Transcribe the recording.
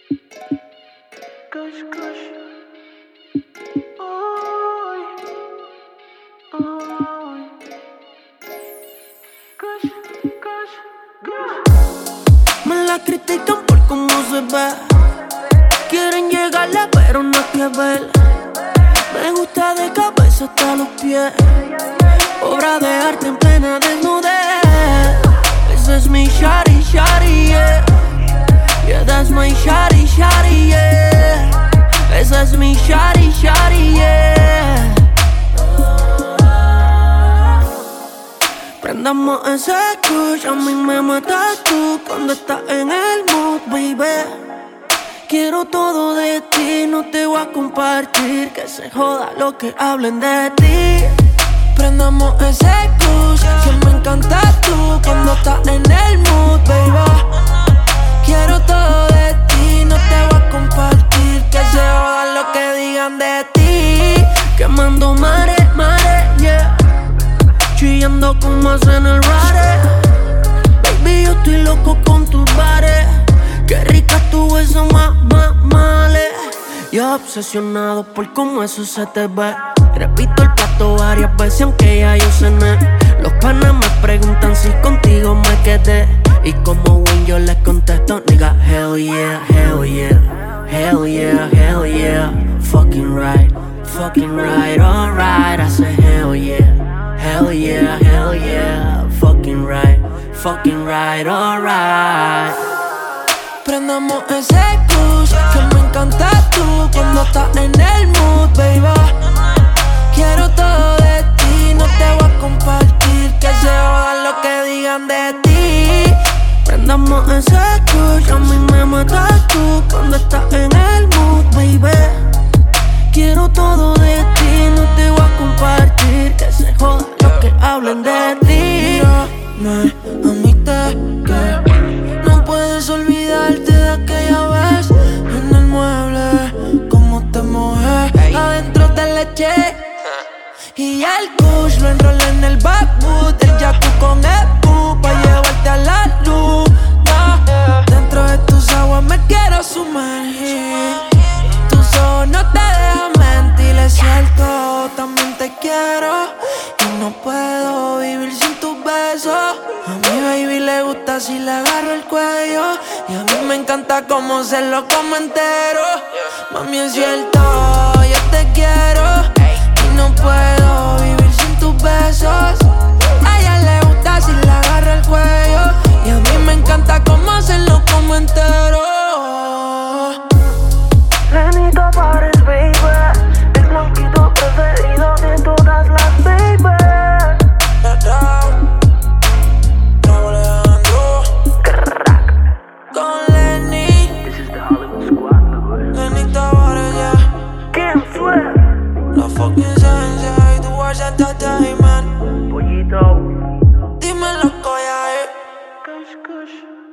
Kush, kush. Ay, ay. Kush, kush, kush. Me la critican por cómo se ve. Quieren llegarle pero no hay que ver. Me gusta de cabeza hasta los pies. Obra de arte en plena desnudez. Ese es mi shawty, shawty, yeah. Yeah, that's my shawty, shawty, yeah. Esa es mi shawty, shawty, yeah. Prendamos ese kush, a mí me matas tú cuando estás en el mood, baby. Quiero todo de ti, no te voy a compartir. Que se joda lo que hablen de ti. Prendamos ese kush, que me encantas tú cuando estás en el mood, baby. Quiero todo de ti, no te voy a compartir. Que se joda lo que digan de ti. Quemando mares, mares, yeah. Chillando como hacen el rare. Baby, yo estoy loco con tus bares. Qué rica tu beso, male. Yo obsesionado por cómo eso se te ve. Repito el plato varias veces aunque ya yo cené. Los panas me preguntan si contigo me quedé. Y como Wayne yo les contesto, nigga, hell yeah, hell yeah. Hell yeah, hell yeah. Fucking right, alright. I say hell yeah, hell yeah, hell yeah. Fucking right, alright. Prendamos ese kush, que me encantas tú cuando estás en el mood, baby. Quiero todo de ti, no te voy a compartir. Que se joda lo que digan de ti. Prendamos ese kush, a mí me matas tú cuando estás en el mood, baby. Quiero todo de ti, no te voy a compartir. Que se joda lo que hablen de ti. Mírame, admite que no puedes olvidarte de aquella vez en el mueble, como te mojé adentro de leche. Y el kush lo enrolé en el backwood, el yaku con Epu pa' llevarte a la luz. Dentro de tus aguas me quiero sumergir. Tus ojos no te dejan mentir, es cierto, también te quiero. Y no puedo vivir sin tus besos. A mi baby le gusta si le agarro el cuello. Y a mí me encanta cómo se lo como entero. Mami, es cierto, yo te quiero. Y no puedo vivir sin tus besos. A ella le gusta si le agarro el cuello. Y a mí me encanta cómo se lo como entero. Lenita Pares, baby. El blanquito preferido de todas las baby. Con Lenny. This is the Hollywood Squad, Lenita Pares, yeah. ¿Quién fue? La fucking Sensei, tu Wars Entertainment. Pollito. Dímelo, coya, Kush, kush.